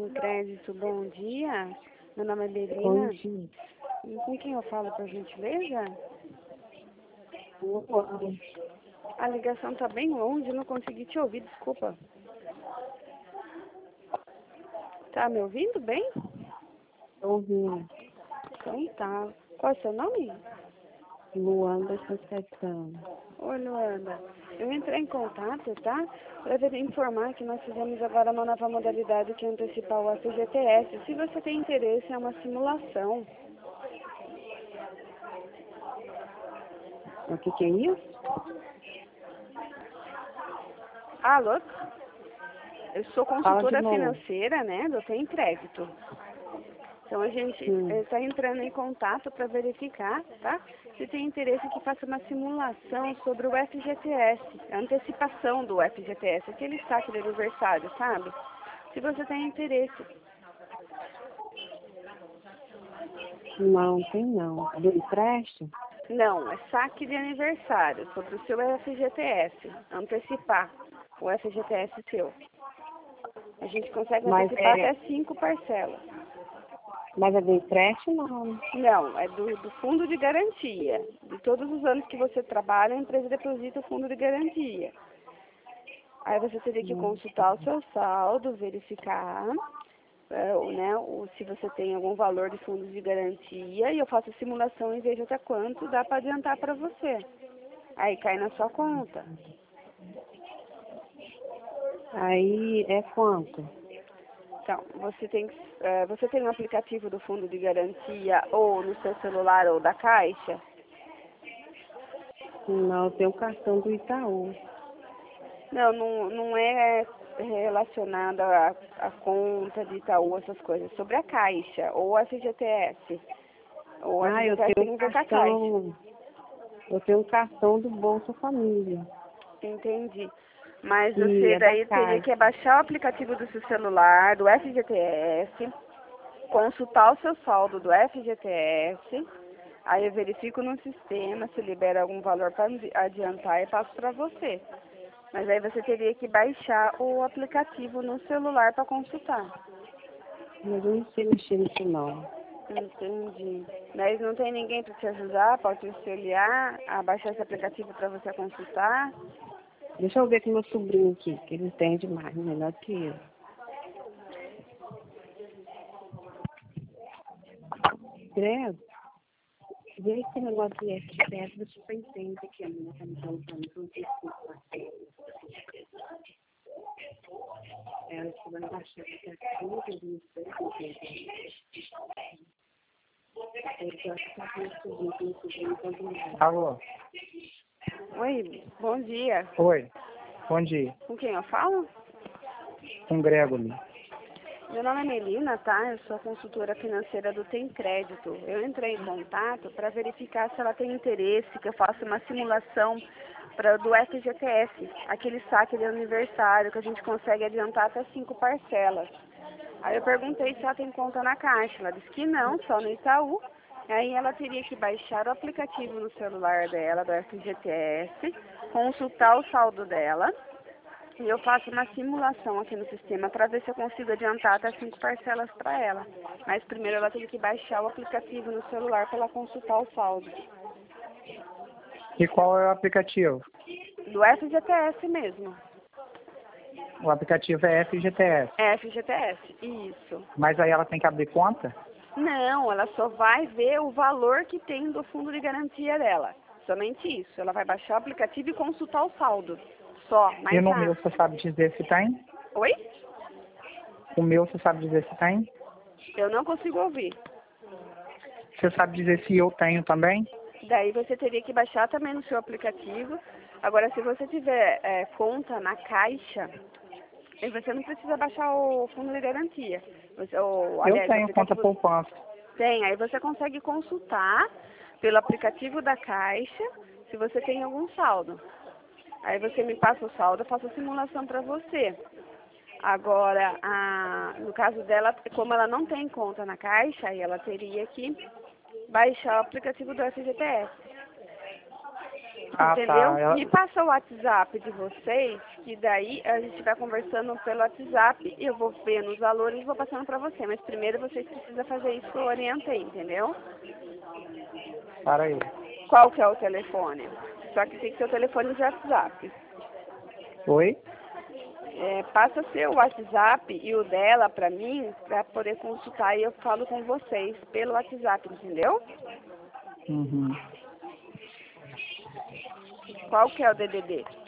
Tem Crédito, bom dia. Meu nome é Bom Belina. dia. Com quem eu falo, por gentileza? Boa. A ligação está bem longe, não consegui te ouvir, desculpa. Tá me ouvindo bem? Estou ouvindo. Então tá. Qual é o seu nome? Luanda Conceição. Oi, Luanda. Eu entrei em contato, tá? Para informar que nós fizemos agora uma nova modalidade que é antecipar o FGTS. Se você tem interesse, é uma simulação. O que é isso? Alô? Eu sou Fala de consultora novo. financeira, né, do Tem Crédito. Então a gente está entrando em contato para verificar, tá? Se tem interesse que faça uma simulação sobre o FGTS, a antecipação do FGTS, aquele saque de aniversário, sabe? Se você tem interesse. Não, tem não. Do empréstimo? Não, é saque de aniversário sobre o seu FGTS, antecipar o FGTS seu. A gente consegue antecipar até 5 parcelas. Mas é do empréstimo, não. Não, é do fundo de garantia. De todos os anos que você trabalha, a empresa deposita o fundo de garantia. Aí você teria que consultar o seu saldo, verificar se você tem algum valor de fundo de garantia, e eu faço a simulação e vejo até quanto dá para adiantar para você. Aí cai na sua conta. Aí é quanto? Então, você tem um aplicativo do fundo de garantia ou no seu celular ou da Caixa? Não, tem o cartão do Itaú. Não é relacionado à conta de Itaú, essas coisas. Sobre a Caixa ou a FGTS. Ou a Eu FGTS tem tenho que um ver com a Caixa. cartão. Eu tenho um cartão do Bolsa Família. Entendi. Mas E você é da daí teria que Caixa. baixar o aplicativo do seu celular, do FGTS, consultar o seu saldo do FGTS, aí eu verifico no sistema se libera algum valor para adiantar e passo para você. Mas aí você teria que baixar o aplicativo no celular para consultar. Mas eu não sei mexer nisso, não. Entendi. Mas não tem ninguém para te ajudar, para te auxiliar a baixar esse aplicativo para você consultar? Deixa eu ver com meu sobrinho aqui, que ele entende mais, melhor que eu. Credo. Vê esse negócio de FGTS, você só entende que a menina está me perguntando, não sei se ela está vai baixar o aplicativo, eu não sei se Alô? Oi, bom dia. Oi, bom dia. Com quem eu falo? Com Gregory. Meu nome é Melina, tá? Eu sou consultora financeira do Tem Crédito. Eu entrei em contato para verificar se ela tem interesse que eu faça uma simulação do FGTS, aquele saque de aniversário que a gente consegue adiantar até 5 parcelas. Aí eu perguntei se ela tem conta na Caixa. Ela disse que não, só no Itaú. Aí ela teria que baixar o aplicativo no celular dela, do FGTS, consultar o saldo dela. E eu faço uma simulação aqui no sistema para ver se eu consigo adiantar até 5 parcelas para ela. Mas primeiro ela tem que baixar o aplicativo no celular para ela consultar o saldo. E qual é o aplicativo? Do FGTS mesmo. O aplicativo é FGTS. É FGTS, isso. Mas aí ela tem que abrir conta? Não, ela só vai ver o valor que tem do fundo de garantia dela. Somente isso. Ela vai baixar o aplicativo e consultar o saldo. Só, E mais no nada. meu você sabe dizer se tem? Oi? O meu você sabe dizer se tem? Eu não consigo ouvir. Você sabe dizer se eu tenho também? Daí você teria que baixar também no seu aplicativo. Agora, se você tiver conta na Caixa, aí você não precisa baixar o fundo de garantia. Eu tenho conta poupança. Tem, aí você consegue consultar pelo aplicativo da Caixa se você tem algum saldo. Aí você me passa o saldo, eu faço a simulação para você. Agora, no caso dela, como ela não tem conta na Caixa, aí ela teria que baixar o aplicativo do FGTS. Ah, Entendeu? tá. Me passa o WhatsApp de vocês, que daí a gente vai conversando pelo WhatsApp, eu vou vendo os valores e vou passando pra você. Mas primeiro vocês precisam fazer isso que eu orientei, entendeu? Para aí. Qual que é o telefone? Só que tem que ser o telefone de WhatsApp. Oi? Passa seu WhatsApp e o dela pra mim, pra poder consultar e eu falo com vocês pelo WhatsApp, entendeu? Uhum. Qual que é o DDD?